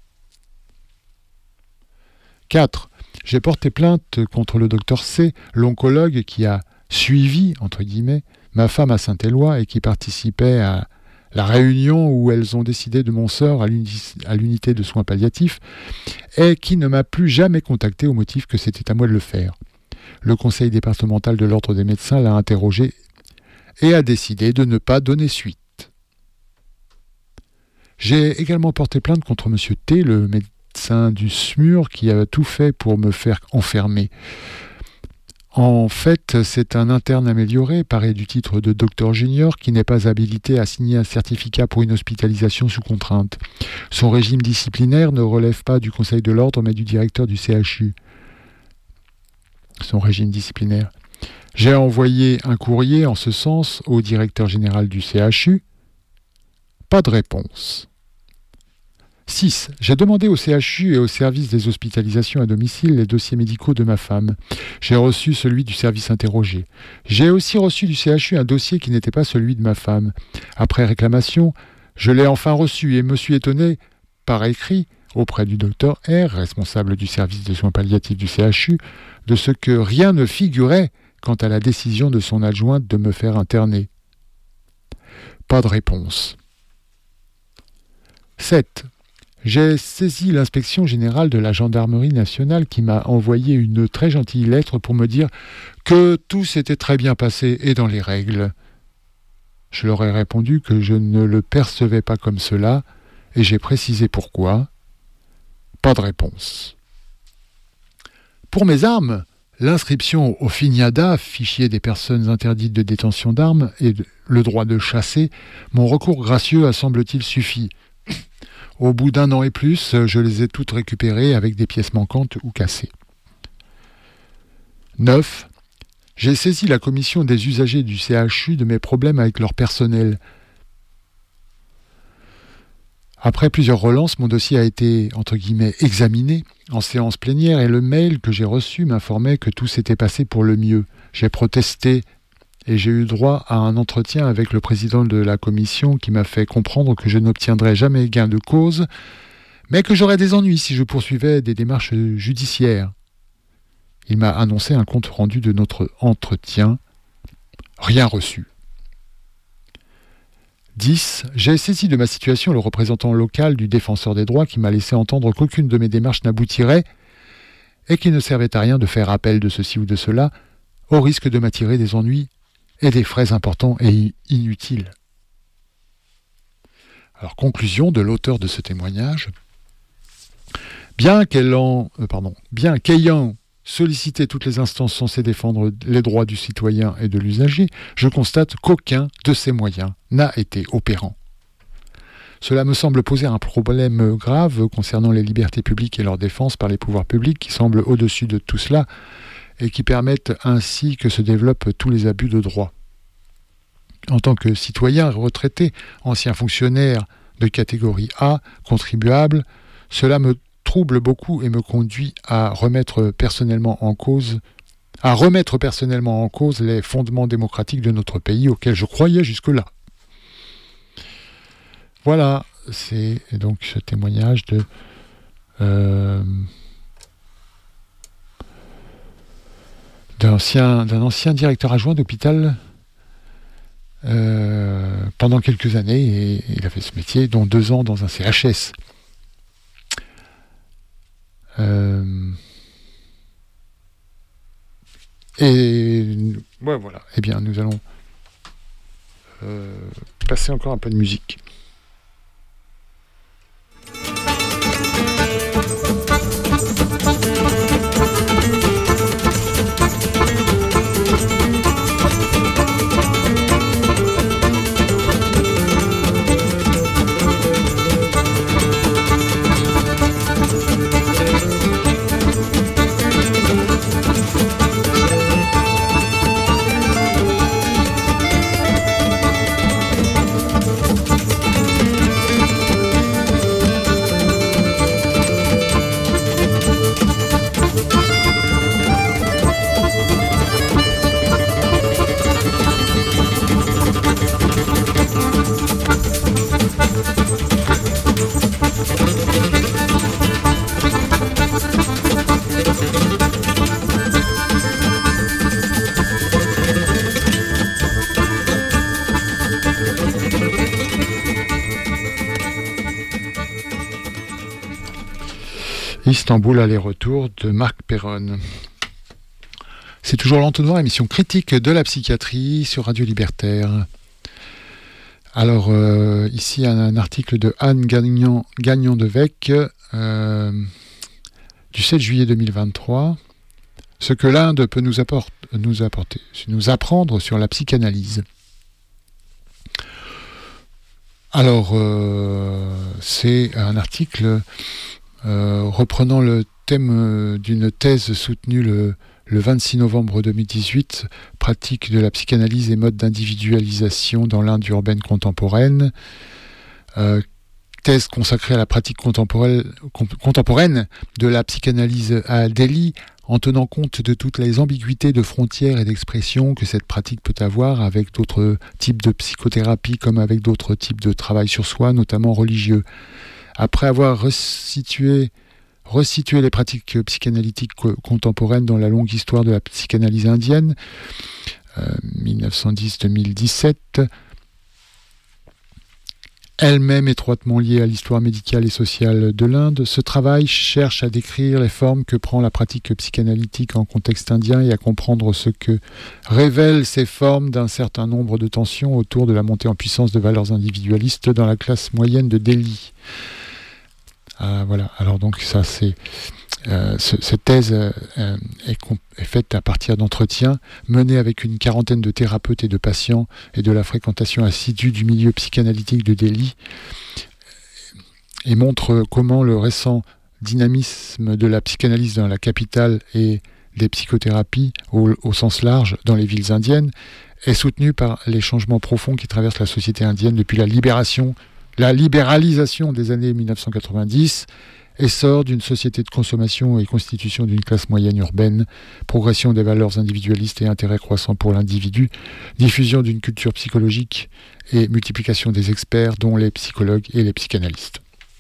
4. J'ai porté plainte contre le docteur C, l'oncologue qui a « suivi » entre guillemets, ma femme à Saint-Éloi et qui participait à la réunion où elles ont décidé de mon sort à l'unité de soins palliatifs et qui ne m'a plus jamais contacté au motif que c'était à moi de le faire. Le conseil départemental de l'ordre des médecins l'a interrogé et a décidé de ne pas donner suite. J'ai également porté plainte contre M. T, le médecin du SMUR, qui a tout fait pour me faire enfermer. En fait, c'est un interne amélioré, paré du titre de docteur junior, qui n'est pas habilité à signer un certificat pour une hospitalisation sous contrainte. Son régime disciplinaire ne relève pas du Conseil de l'ordre, mais du directeur du CHU. Son régime disciplinaire. J'ai envoyé un courrier en ce sens au directeur général du CHU. Pas de réponse. 6. J'ai demandé au CHU et au service des hospitalisations à domicile les dossiers médicaux de ma femme. J'ai reçu celui du service interrogé. J'ai aussi reçu du CHU un dossier qui n'était pas celui de ma femme. Après réclamation, je l'ai enfin reçu et me suis étonné, par écrit, auprès du docteur R, responsable du service de soins palliatifs du CHU, de ce que rien ne figurait quant à la décision de son adjointe de me faire interner. Pas de réponse. 7. J'ai saisi l'inspection générale de la gendarmerie nationale qui m'a envoyé une très gentille lettre pour me dire que tout s'était très bien passé et dans les règles. Je leur ai répondu que je ne le percevais pas comme cela et j'ai précisé pourquoi. Pas de réponse. Pour mes armes, l'inscription au FINIADA, fichier des personnes interdites de détention d'armes, et le droit de chasser, mon recours gracieux a semble-t-il suffi. Au bout d'un an et plus, je les ai toutes récupérées avec des pièces manquantes ou cassées. 9. J'ai saisi la commission des usagers du CHU de mes problèmes avec leur personnel. Après plusieurs relances, mon dossier a été, entre guillemets, examiné en séance plénière et le mail que j'ai reçu m'informait que tout s'était passé pour le mieux. J'ai protesté et j'ai eu droit à un entretien avec le président de la commission qui m'a fait comprendre que je n'obtiendrais jamais gain de cause, mais que j'aurais des ennuis si je poursuivais des démarches judiciaires. Il m'a annoncé un compte rendu de notre entretien. Rien reçu. 10. J'ai saisi de ma situation le représentant local du défenseur des droits qui m'a laissé entendre qu'aucune de mes démarches n'aboutirait et qu'il ne servait à rien de faire appel de ceci ou de cela, au risque de m'attirer des ennuis et des frais importants et inutiles. Alors, conclusion de l'auteur de ce témoignage. Bien qu'ayant sollicité toutes les instances censées défendre les droits du citoyen et de l'usager, je constate qu'aucun de ces moyens n'a été opérant. Cela me semble poser un problème grave concernant les libertés publiques et leur défense par les pouvoirs publics qui semblent au-dessus de tout cela et qui permettent ainsi que se développent tous les abus de droit. En tant que citoyen retraité, ancien fonctionnaire de catégorie A, contribuable, cela me trouble beaucoup et me conduit à remettre personnellement en cause les fondements démocratiques de notre pays auxquels je croyais jusque-là. Voilà, c'est donc ce témoignage d'un ancien directeur adjoint d'hôpital pendant quelques années, et il a fait ce métier, dont 2 ans dans un CHS. Voilà. Eh bien, nous allons passer encore un peu de musique. Istanbul aller-retour de Marc Perron. C'est toujours l'Entonnoir, émission critique de la psychiatrie sur Radio Libertaire. Alors, ici un article de Anne Gagnon-Devecq du 7 juillet 2023. Ce que l'Inde peut nous apprendre sur la psychanalyse. Alors, c'est un article reprenant le thème d'une thèse soutenue le 26 novembre 2018, pratique de la psychanalyse et mode d'individualisation dans l'Inde urbaine contemporaine. Thèse consacrée à la pratique contemporaine de la psychanalyse à Delhi, en tenant compte de toutes les ambiguïtés de frontières et d'expression que cette pratique peut avoir avec d'autres types de psychothérapie comme avec d'autres types de travail sur soi, notamment religieux. Après avoir resitué les pratiques psychanalytiques contemporaines dans la longue histoire de la psychanalyse indienne, 1910-2017, elle-même étroitement liée à l'histoire médicale et sociale de l'Inde, ce travail cherche à décrire les formes que prend la pratique psychanalytique en contexte indien et à comprendre ce que révèlent ces formes d'un certain nombre de tensions autour de la montée en puissance de valeurs individualistes dans la classe moyenne de Delhi. Voilà, alors donc ça c'est... cette thèse est faite à partir d'entretiens menés avec une quarantaine de thérapeutes et de patients et de la fréquentation assidue du milieu psychanalytique de Delhi et montre comment le récent dynamisme de la psychanalyse dans la capitale et des psychothérapies au sens large dans les villes indiennes est soutenu par les changements profonds qui traversent la société indienne depuis la libéralisation des années 1990, essor d'une société de consommation et constitution d'une classe moyenne urbaine, progression des valeurs individualistes et intérêt croissant pour l'individu, diffusion d'une culture psychologique et multiplication des experts, dont les psychologues et les psychanalystes.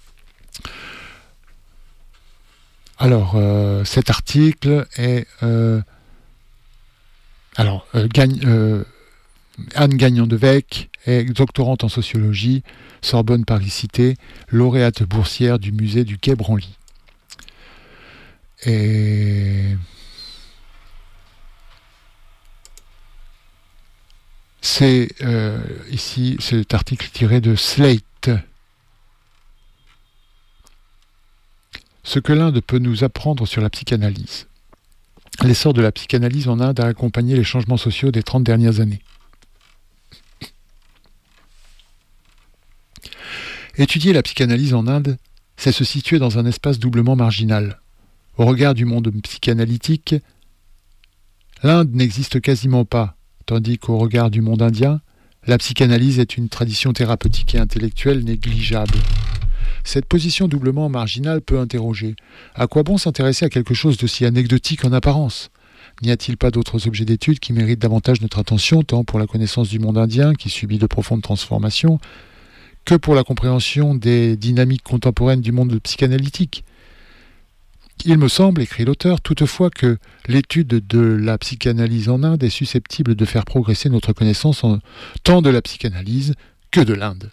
Alors, cet article est... Anne Gagnon-Devecq est doctorante en sociologie, Sorbonne Paris-Cité, lauréate boursière du musée du Quai Branly. Et c'est ici cet article tiré de Slate. Ce que l'Inde peut nous apprendre sur la psychanalyse. L'essor de la psychanalyse en Inde a accompagné les changements sociaux des 30 dernières années. Étudier la psychanalyse en Inde, c'est se situer dans un espace doublement marginal. Au regard du monde psychanalytique, l'Inde n'existe quasiment pas, tandis qu'au regard du monde indien, la psychanalyse est une tradition thérapeutique et intellectuelle négligeable. Cette position doublement marginale peut interroger. À quoi bon s'intéresser à quelque chose d'aussi anecdotique en apparence ? N'y a-t-il pas d'autres objets d'étude qui méritent davantage notre attention, tant pour la connaissance du monde indien, qui subit de profondes transformations, que pour la compréhension des dynamiques contemporaines du monde psychanalytique. Il me semble, écrit l'auteur, toutefois que l'étude de la psychanalyse en Inde est susceptible de faire progresser notre connaissance tant de la psychanalyse que de l'Inde.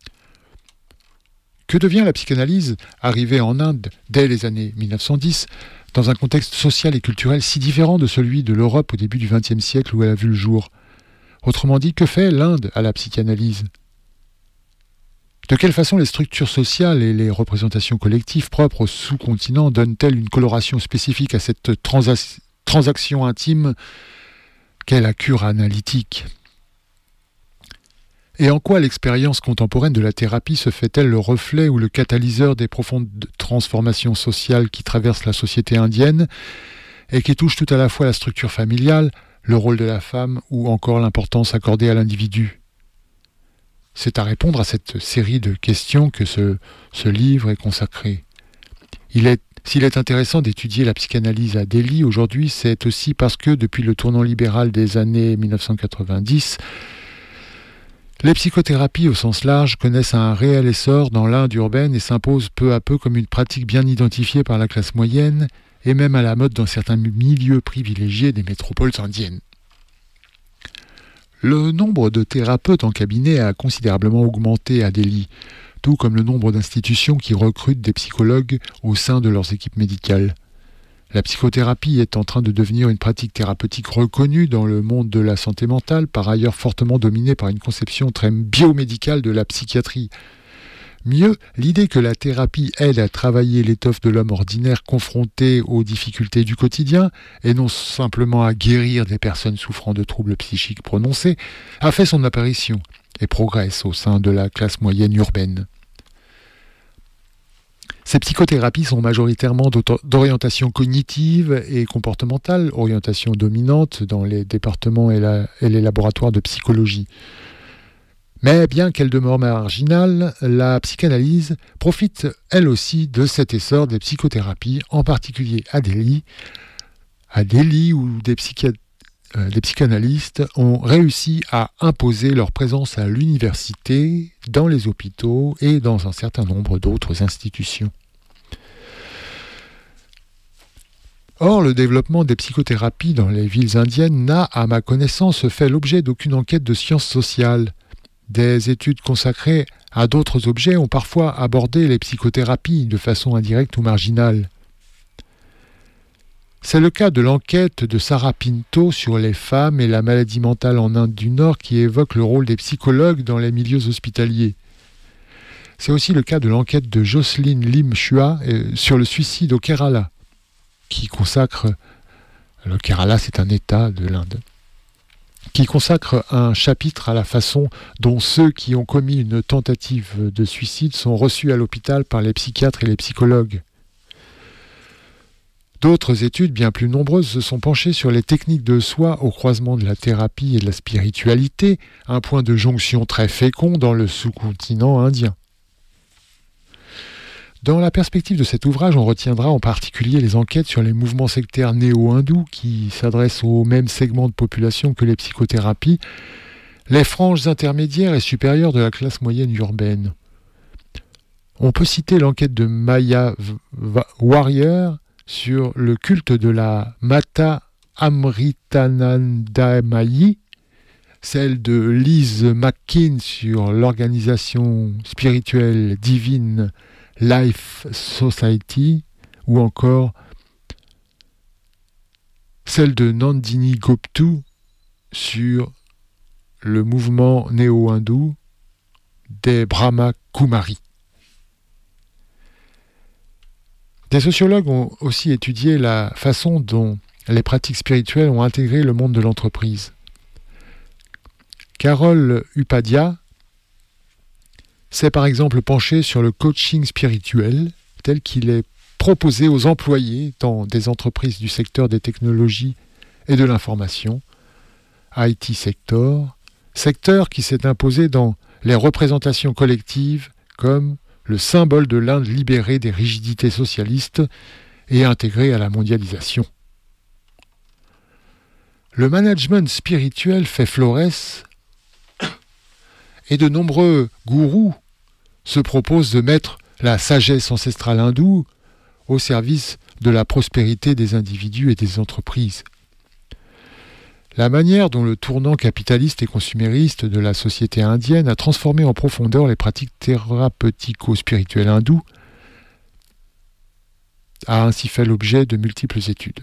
Que devient la psychanalyse arrivée en Inde dès les années 1910, dans un contexte social et culturel si différent de celui de l'Europe au début du XXe siècle où elle a vu le jour ? Autrement dit, que fait l'Inde à la psychanalyse ? De quelle façon les structures sociales et les représentations collectives propres au sous-continent donnent-elles une coloration spécifique à cette transaction intime qu'est la cure analytique ? Et en quoi l'expérience contemporaine de la thérapie se fait-elle le reflet ou le catalyseur des profondes transformations sociales qui traversent la société indienne et qui touchent tout à la fois la structure familiale, le rôle de la femme ou encore l'importance accordée à l'individu ? C'est à répondre à cette série de questions que ce livre est consacré. S'il est intéressant d'étudier la psychanalyse à Delhi aujourd'hui, c'est aussi parce que depuis le tournant libéral des années 1990, les psychothérapies au sens large connaissent un réel essor dans l'Inde urbaine et s'imposent peu à peu comme une pratique bien identifiée par la classe moyenne et même à la mode dans certains milieux privilégiés des métropoles indiennes. Le nombre de thérapeutes en cabinet a considérablement augmenté à Delhi, tout comme le nombre d'institutions qui recrutent des psychologues au sein de leurs équipes médicales. La psychothérapie est en train de devenir une pratique thérapeutique reconnue dans le monde de la santé mentale, par ailleurs fortement dominée par une conception très biomédicale de la psychiatrie. Mieux, l'idée que la thérapie aide à travailler l'étoffe de l'homme ordinaire confronté aux difficultés du quotidien, et non simplement à guérir des personnes souffrant de troubles psychiques prononcés, a fait son apparition et progresse au sein de la classe moyenne urbaine. Ces psychothérapies sont majoritairement d'orientation cognitive et comportementale, orientation dominante dans les départements et les laboratoires de psychologie. Mais bien qu'elle demeure marginale, la psychanalyse profite elle aussi de cet essor des psychothérapies, en particulier à Delhi où des psychanalystes ont réussi à imposer leur présence à l'université, dans les hôpitaux et dans un certain nombre d'autres institutions. Or, le développement des psychothérapies dans les villes indiennes n'a, à ma connaissance, fait l'objet d'aucune enquête de sciences sociales. Des études consacrées à d'autres objets ont parfois abordé les psychothérapies de façon indirecte ou marginale. C'est le cas de l'enquête de Sarah Pinto sur les femmes et la maladie mentale en Inde du Nord qui évoque le rôle des psychologues dans les milieux hospitaliers. C'est aussi le cas de l'enquête de Jocelyn Lim Chua sur le suicide au Kerala, qui consacre, le Kerala c'est un État de l'Inde, qui consacre un chapitre à la façon dont ceux qui ont commis une tentative de suicide sont reçus à l'hôpital par les psychiatres et les psychologues. D'autres études bien plus nombreuses se sont penchées sur les techniques de soi au croisement de la thérapie et de la spiritualité, un point de jonction très fécond dans le sous-continent indien. Dans la perspective de cet ouvrage, on retiendra en particulier les enquêtes sur les mouvements sectaires néo-hindous qui s'adressent au même segment de population que les psychothérapies, les franges intermédiaires et supérieures de la classe moyenne urbaine. On peut citer l'enquête de Maya Warrior sur le culte de la Mata Amritanandamayi, celle de Liz McKean sur l'organisation spirituelle divine Life Society, ou encore celle de Nandini Goptu sur le mouvement néo-hindou des Brahma Kumaris. Des sociologues ont aussi étudié la façon dont les pratiques spirituelles ont intégré le monde de l'entreprise. Carole Upadhyaya s'est par exemple penchée sur le coaching spirituel tel qu'il est proposé aux employés dans des entreprises du secteur des technologies et de l'information, IT sector qui s'est imposé dans les représentations collectives comme le symbole de l'Inde libérée des rigidités socialistes et intégrée à la mondialisation. Le management spirituel fait florès et de nombreux gourous se proposent de mettre la sagesse ancestrale hindoue au service de la prospérité des individus et des entreprises. La manière dont le tournant capitaliste et consumériste de la société indienne a transformé en profondeur les pratiques thérapeutico-spirituelles hindoues a ainsi fait l'objet de multiples études.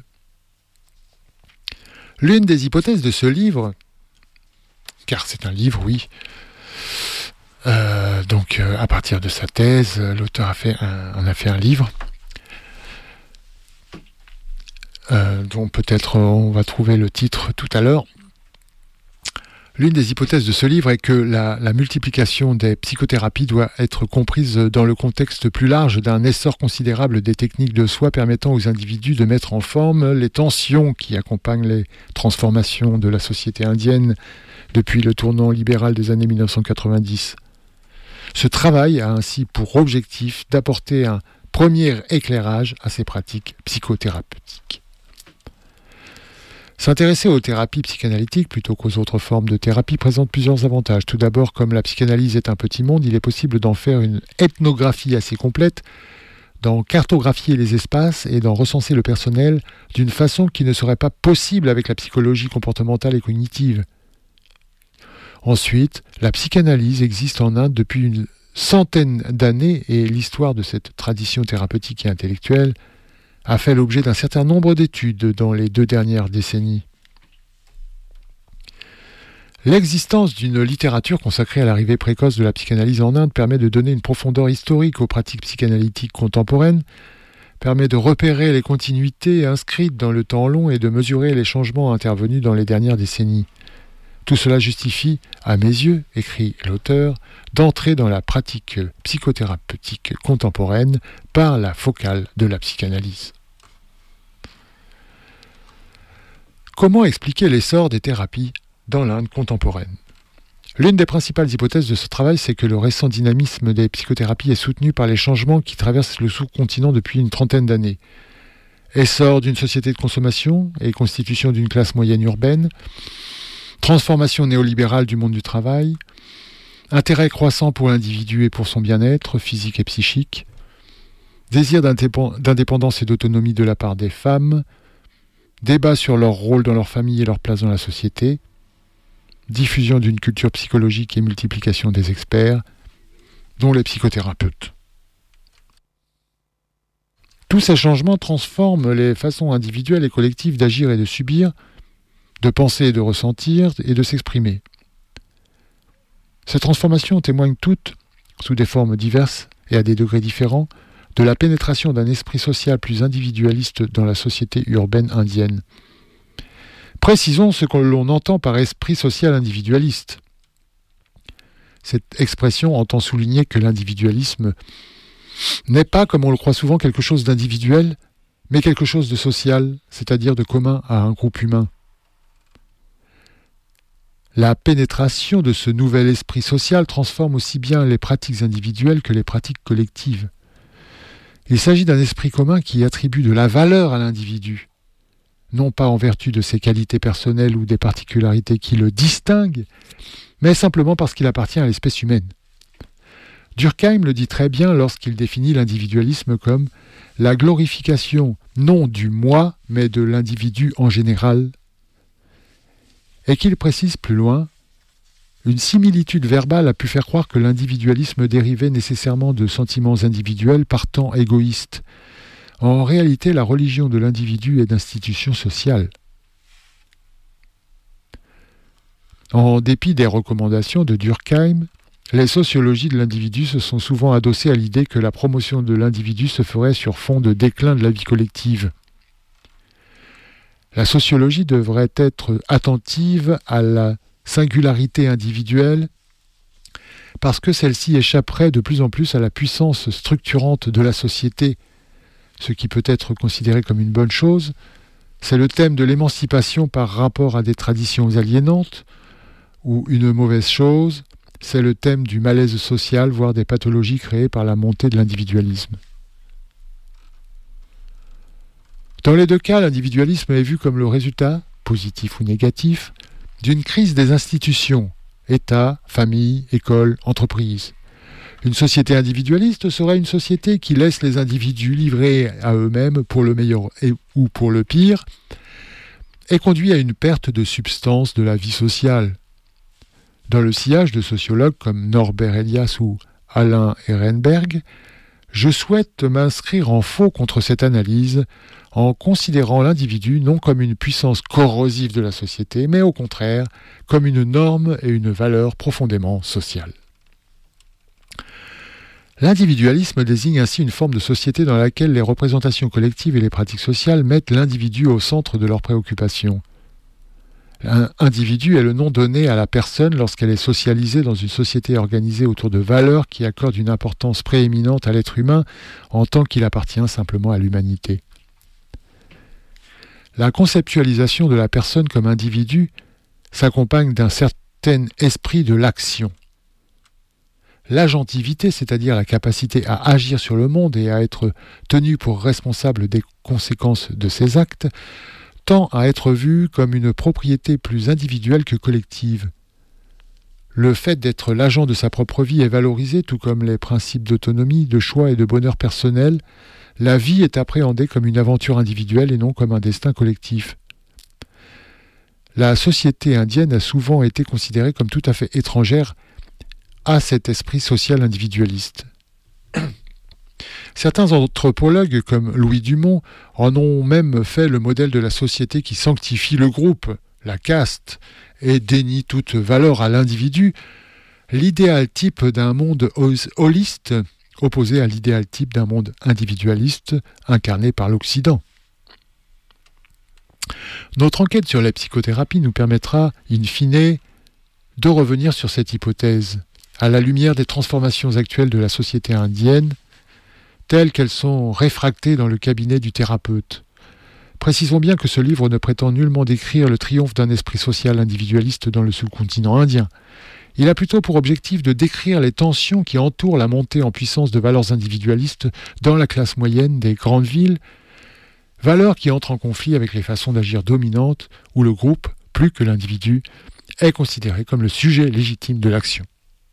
L'une des hypothèses de ce livre, car c'est un livre, oui, à partir de sa thèse, l'auteur en a fait un livre, dont peut-être on va trouver le titre tout à l'heure. L'une des hypothèses de ce livre est que la multiplication des psychothérapies doit être comprise dans le contexte plus large d'un essor considérable des techniques de soi permettant aux individus de mettre en forme les tensions qui accompagnent les transformations de la société indienne depuis le tournant libéral des années 1990. Ce travail a ainsi pour objectif d'apporter un premier éclairage à ces pratiques psychothérapeutiques. S'intéresser aux thérapies psychanalytiques plutôt qu'aux autres formes de thérapie présente plusieurs avantages. Tout d'abord, comme la psychanalyse est un petit monde, il est possible d'en faire une ethnographie assez complète, d'en cartographier les espaces et d'en recenser le personnel d'une façon qui ne serait pas possible avec la psychologie comportementale et cognitive. Ensuite, la psychanalyse existe en Inde depuis une centaines d'années et l'histoire de cette tradition thérapeutique et intellectuelle a fait l'objet d'un certain nombre d'études dans les 2 dernières décennies. L'existence d'une littérature consacrée à l'arrivée précoce de la psychanalyse en Inde permet de donner une profondeur historique aux pratiques psychanalytiques contemporaines, permet de repérer les continuités inscrites dans le temps long et de mesurer les changements intervenus dans les dernières décennies. Tout cela justifie, à mes yeux, écrit l'auteur, d'entrer dans la pratique psychothérapeutique contemporaine par la focale de la psychanalyse. Comment expliquer l'essor des thérapies dans l'Inde contemporaine ? L'une des principales hypothèses de ce travail, c'est que le récent dynamisme des psychothérapies est soutenu par les changements qui traversent le sous-continent depuis une trentaine d'années. Essor d'une société de consommation et constitution d'une classe moyenne urbaine, transformation néolibérale du monde du travail, intérêt croissant pour l'individu et pour son bien-être physique et psychique, désir d'indépendance et d'autonomie de la part des femmes, débat sur leur rôle dans leur famille et leur place dans la société, diffusion d'une culture psychologique et multiplication des experts, dont les psychothérapeutes. Tous ces changements transforment les façons individuelles et collectives d'agir et de subir, de penser et de ressentir et de s'exprimer. Ces transformations témoignent toutes, sous des formes diverses et à des degrés différents, de la pénétration d'un esprit social plus individualiste dans la société urbaine indienne. Précisons ce que l'on entend par esprit social individualiste. Cette expression entend souligner que l'individualisme n'est pas, comme on le croit souvent, quelque chose d'individuel, mais quelque chose de social, c'est-à-dire de commun à un groupe humain. La pénétration de ce nouvel esprit social transforme aussi bien les pratiques individuelles que les pratiques collectives. Il s'agit d'un esprit commun qui attribue de la valeur à l'individu, non pas en vertu de ses qualités personnelles ou des particularités qui le distinguent, mais simplement parce qu'il appartient à l'espèce humaine. Durkheim le dit très bien lorsqu'il définit l'individualisme comme la glorification non du moi, mais de l'individu en général, et qu'il précise plus loin, une similitude verbale a pu faire croire que l'individualisme dérivait nécessairement de sentiments individuels partant égoïstes. En réalité, la religion de l'individu est d'institution sociale. En dépit des recommandations de Durkheim, les sociologies de l'individu se sont souvent adossées à l'idée que la promotion de l'individu se ferait sur fond de déclin de la vie collective. La sociologie devrait être attentive à la singularité individuelle parce que celle-ci échapperait de plus en plus à la puissance structurante de la société. Ce qui peut être considéré comme une bonne chose, c'est le thème de l'émancipation par rapport à des traditions aliénantes, ou une mauvaise chose, c'est le thème du malaise social, voire des pathologies créées par la montée de l'individualisme. Dans les 2 cas, l'individualisme est vu comme le résultat, positif ou négatif, d'une crise des institutions, État, famille, école, entreprise. Une société individualiste serait une société qui laisse les individus livrés à eux-mêmes pour le meilleur ou pour le pire et conduit à une perte de substance de la vie sociale. Dans le sillage de sociologues comme Norbert Elias ou Alain Ehrenberg, je souhaite m'inscrire en faux contre cette analyse en considérant l'individu non comme une puissance corrosive de la société, mais au contraire comme une norme et une valeur profondément sociale. L'individualisme désigne ainsi une forme de société dans laquelle les représentations collectives et les pratiques sociales mettent l'individu au centre de leurs préoccupations. L'individu est le nom donné à la personne lorsqu'elle est socialisée dans une société organisée autour de valeurs qui accordent une importance prééminente à l'être humain en tant qu'il appartient simplement à l'humanité. La conceptualisation de la personne comme individu s'accompagne d'un certain esprit de l'action. L'agentivité, c'est-à-dire la capacité à agir sur le monde et à être tenu pour responsable des conséquences de ses actes, tend à être vue comme une propriété plus individuelle que collective. Le fait d'être l'agent de sa propre vie est valorisé, tout comme les principes d'autonomie, de choix et de bonheur personnel. La vie est appréhendée comme une aventure individuelle et non comme un destin collectif. La société indienne a souvent été considérée comme tout à fait étrangère à cet esprit social individualiste. Certains anthropologues, comme Louis Dumont, en ont même fait le modèle de la société qui sanctifie le groupe, la caste, et dénie toute valeur à l'individu, l'idéal type d'un monde holiste, opposé à l'idéal type d'un monde individualiste incarné par l'Occident. Notre enquête sur la psychothérapie nous permettra, in fine, de revenir sur cette hypothèse, à la lumière des transformations actuelles de la société indienne, telles qu'elles sont réfractées dans le cabinet du thérapeute. Précisons bien que ce livre ne prétend nullement décrire le triomphe d'un esprit social individualiste dans le sous-continent indien. Il a plutôt pour objectif de décrire les tensions qui entourent la montée en puissance de valeurs individualistes dans la classe moyenne des grandes villes, valeurs qui entrent en conflit avec les façons d'agir dominantes où le groupe, plus que l'individu, est considéré comme le sujet légitime de l'action.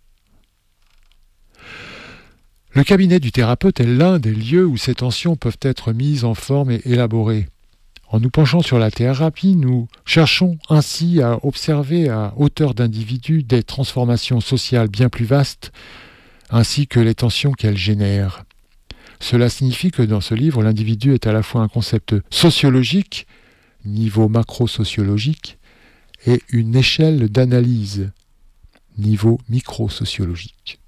Le cabinet du thérapeute est l'un des lieux où ces tensions peuvent être mises en forme et élaborées. En nous penchant sur la thérapie, nous cherchons ainsi à observer à hauteur d'individu des transformations sociales bien plus vastes, ainsi que les tensions qu'elles génèrent. Cela signifie que dans ce livre, l'individu est à la fois un concept sociologique, niveau macro-sociologique, et une échelle d'analyse, niveau micro-sociologique.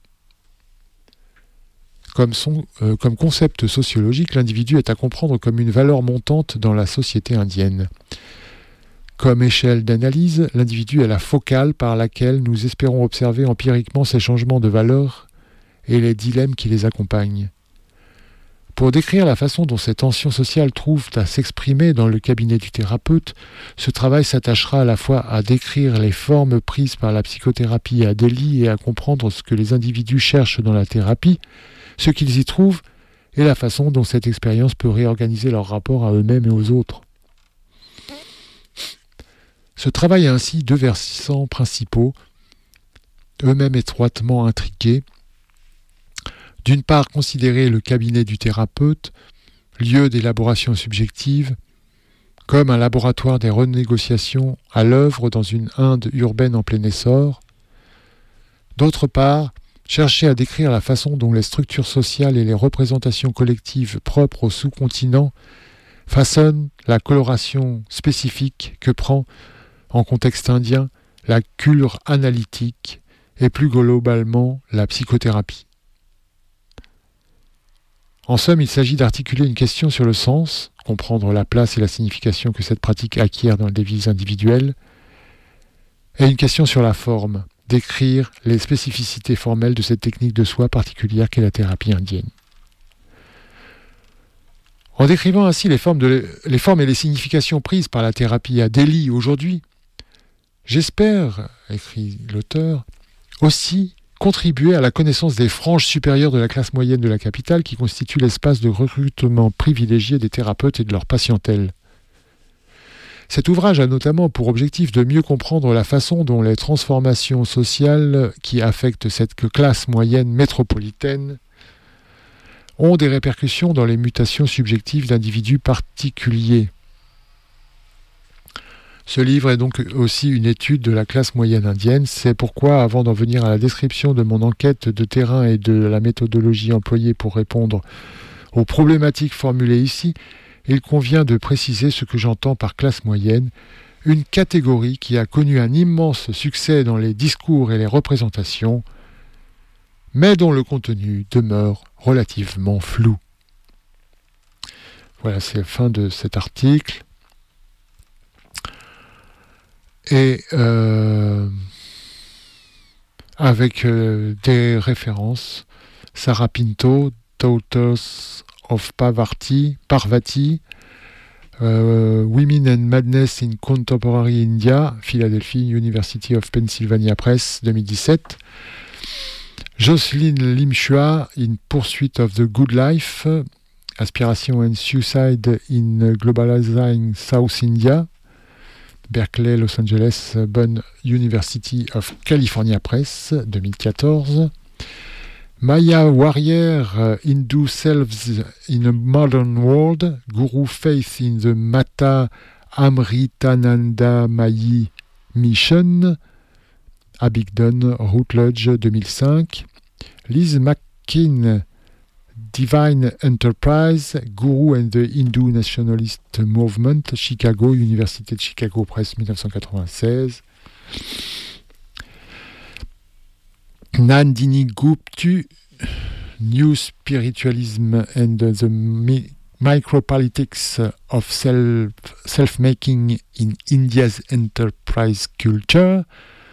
Comme concept sociologique, l'individu est à comprendre comme une valeur montante dans la société indienne. Comme échelle d'analyse, l'individu est la focale par laquelle nous espérons observer empiriquement ces changements de valeur et les dilemmes qui les accompagnent. Pour décrire la façon dont ces tensions sociales trouvent à s'exprimer dans le cabinet du thérapeute, ce travail s'attachera à la fois à décrire les formes prises par la psychothérapie à Delhi et à comprendre ce que les individus cherchent dans la thérapie, ce qu'ils y trouvent et la façon dont cette expérience peut réorganiser leur rapport à eux-mêmes et aux autres. Ce travail a ainsi deux versants principaux, eux-mêmes étroitement intriqués. D'une part, considérer le cabinet du thérapeute, lieu d'élaboration subjective, comme un laboratoire des renégociations à l'œuvre dans une Inde urbaine en plein essor. D'autre part, chercher à décrire la façon dont les structures sociales et les représentations collectives propres au sous-continent façonnent la coloration spécifique que prend, en contexte indien, la cure analytique et plus globalement la psychothérapie. En somme, il s'agit d'articuler une question sur le sens, comprendre la place et la signification que cette pratique acquiert dans des vies individuelles, et une question sur la forme, décrire les spécificités formelles de cette technique de soi particulière qu'est la thérapie indienne. En décrivant ainsi les formes et les significations prises par la thérapie à Delhi aujourd'hui, j'espère, écrit l'auteur, aussi contribuer à la connaissance des franges supérieures de la classe moyenne de la capitale qui constitue l'espace de recrutement privilégié des thérapeutes et de leur patientèle. Cet ouvrage a notamment pour objectif de mieux comprendre la façon dont les transformations sociales qui affectent cette classe moyenne métropolitaine ont des répercussions dans les mutations subjectives d'individus particuliers. Ce livre est donc aussi une étude de la classe moyenne indienne. C'est pourquoi, avant d'en venir à la description de mon enquête de terrain et de la méthodologie employée pour répondre aux problématiques formulées ici, il convient de préciser ce que j'entends par classe moyenne, une catégorie qui a connu un immense succès dans les discours et les représentations, mais dont le contenu demeure relativement flou. Voilà, c'est la fin de cet article. Et avec des références, Sarah Pinto, Daughters of Parvati, Women and Madness in Contemporary India, Philadelphia, University of Pennsylvania Press, 2017. Jocelyn Lim-Chua, In Pursuit of the Good Life, Aspiration and Suicide in Globalizing South India, Berkeley, Los Angeles, Bonn University of California Press, 2014. Maya Warrior, Hindu Selves in a Modern World, Guru Faith in the Mata Amritananda Mayi Mission, Abingdon Routledge 2005. Liz McKean, Divine Enterprise, Guru and the Hindu Nationalist Movement, Chicago, Université de Chicago Press 1996. Nandini Gupta, New Spiritualism and the Micropolitics of Self-Making in India's Enterprise Culture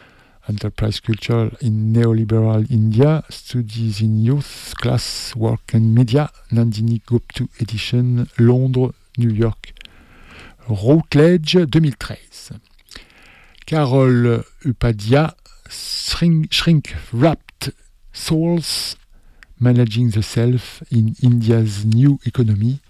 in Neoliberal India, Studies in Youth, Class, Work and Media, Nandini Gupta Edition, Londres, New York, Routledge 2013. Carol Upadhyaya, Shrink-Wrapped Souls, Managing the Self in India's New Economy.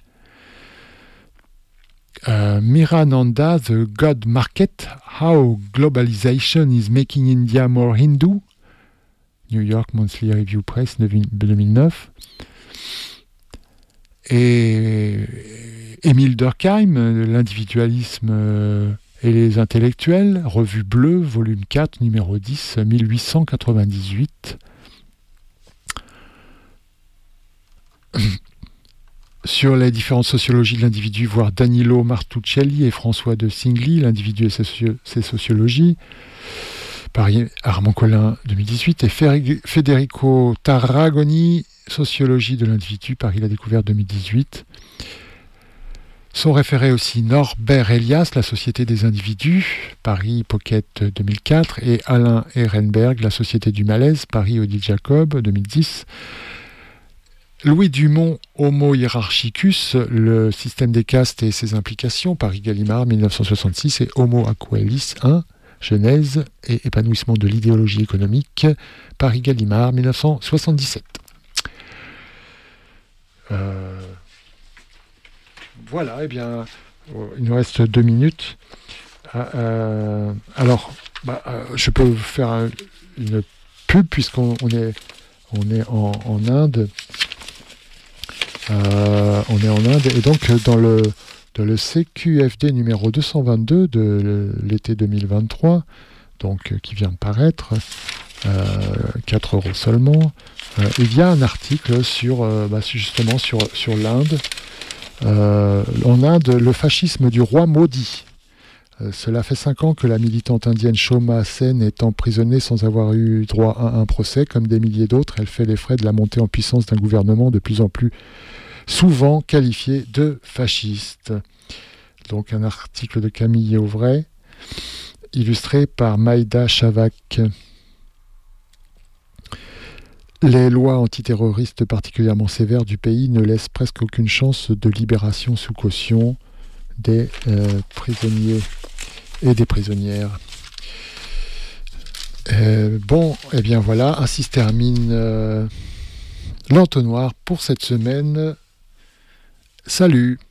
Mirananda, The God Market, How Globalization is Making India More Hindu, New York Monthly Review Press 2009. Et Émile Durkheim, L'individualisme et les intellectuels, Revue Bleue, volume 4, numéro 10, 1898. Sur les différentes sociologies de l'individu, voir Danilo Martuccelli et François de Singly, L'individu et ses sociologies, Paris, Armand Collin 2018, et Federico Tarragoni, Sociologie de l'individu, Paris La Découverte 2018. Sont référés aussi Norbert Elias, La Société des individus, Paris Pocket 2004, et Alain Ehrenberg, La Société du malaise, Paris Odile Jacob 2010. Louis Dumont, Homo hierarchicus, le système des castes et ses implications, Paris Gallimard 1966, et Homo Aqualis 1, Genèse et épanouissement de l'idéologie économique, Paris Gallimard 1977. Voilà, eh bien, il nous reste 2 minutes. Alors, je peux faire une pub puisqu'on est en Inde. On est en Inde et donc dans le CQFD numéro 222 de l'été 2023, donc qui vient de paraître, 4 € seulement, il y a un article sur justement sur l'Inde. En Inde, le fascisme du roi maudit. Cela fait 5 ans que la militante indienne Shoma Sen est emprisonnée sans avoir eu droit à un procès. Comme des milliers d'autres, elle fait les frais de la montée en puissance d'un gouvernement de plus en plus souvent qualifié de fasciste. Donc un article de Camille Auvray, illustré par Maïda Chavak. Les lois antiterroristes particulièrement sévères du pays ne laissent presque aucune chance de libération sous caution des prisonniers et des prisonnières. Et bien voilà, ainsi se termine l'entonnoir pour cette semaine. Salut!